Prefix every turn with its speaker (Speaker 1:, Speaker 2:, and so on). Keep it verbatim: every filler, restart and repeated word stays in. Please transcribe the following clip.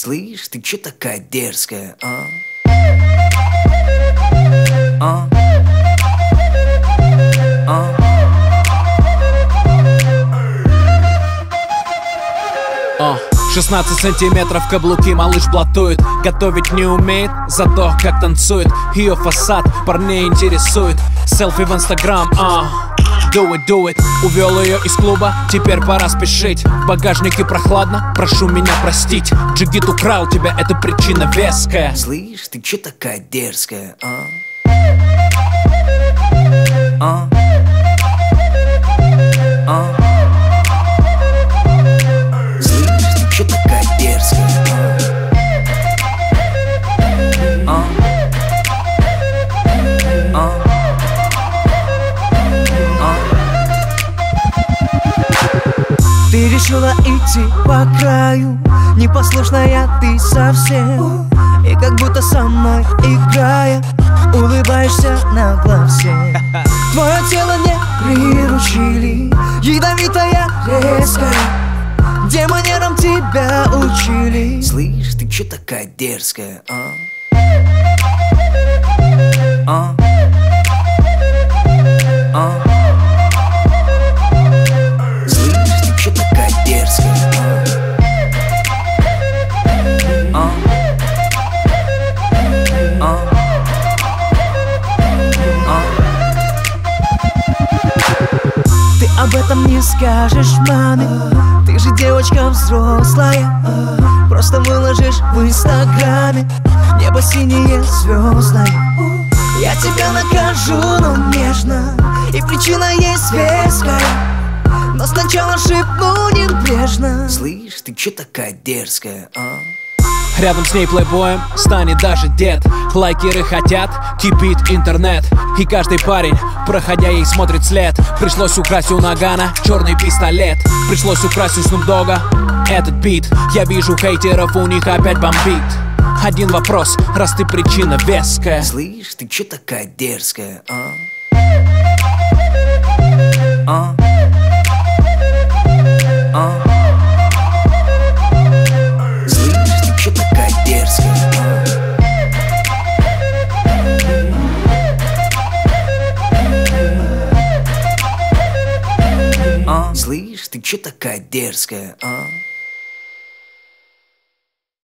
Speaker 1: Слышь, ты чё такая дерзкая, а? А? А?
Speaker 2: О, шестнадцать сантиметров каблуки малыш блатует. Готовить не умеет, зато как танцует. Ее фасад парней интересует. Селфи в инстаграм, а Do it, do it. Увел ее из клуба, теперь пора спешить. В багажнике прохладно, прошу меня простить. Джигит украл тебя, это причина веская.
Speaker 1: Слышь, ты чё такая дерзкая, а? А? А? Слышь, ты чё такая дерзкая, а? А? А?
Speaker 3: Ты решила идти по краю, непослушная ты совсем. И как будто со мной играя, улыбаешься нагло всем. Твое тело не приручили, ядовитая, резкая. Где манерам тебя учили?
Speaker 1: Слышь, ты чё такая дерзкая, а? А? А? Слышь, ты чё такая дерзкая, а? А? А? А?
Speaker 3: Ты об этом не скажешь маме, ты же девочка взрослая. Просто выложишь в инстаграме небо синее звездное. Я тебя накажу, но нежно, и причина есть веская. Но сначала шепну небрежно.
Speaker 1: Слышь, ты чё такая дерзкая, а?
Speaker 2: Рядом с ней плейбоем станет даже дед. Лайкеры хотят, кипит интернет. И каждый парень, проходя ей, смотрит след. Пришлось украсть у Нагана черный пистолет. Пришлось украсть у Снуп Дога этот бит. Я вижу хейтеров, у них опять бомбит. Один вопрос, раз ты причина веская.
Speaker 1: Слышь, ты чё такая дерзкая, а? А? А? Слышь, ты чё такая дерзкая, а? А? Слышь, ты чё такая дерзкая, а?